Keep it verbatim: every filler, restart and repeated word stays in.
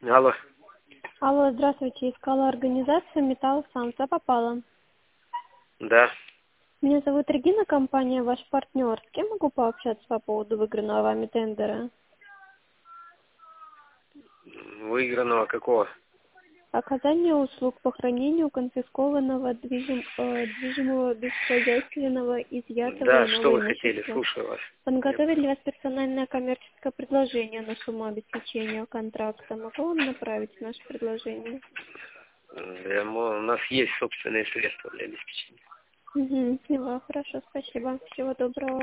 Алло. Алло, здравствуйте. Искала организацию «Металл Самса». Попала. Да. Меня зовут Регина, компания «Ваш партнер». С кем могу пообщаться по поводу выигранного вами тендера? Выигранного какого? Оказание услуг по хранению конфискованного движим, э, движимого бесхозяйственного изъятого Да, что иного вы хотели? имущества. Слушаю вас. Подготовили для вас персональное коммерческое предложение на сумму обеспечения контракта. Могу вам направить наше предложение? Э, мо- У нас есть собственные средства для обеспечения. Угу, поняла. Хорошо, спасибо. Всего доброго.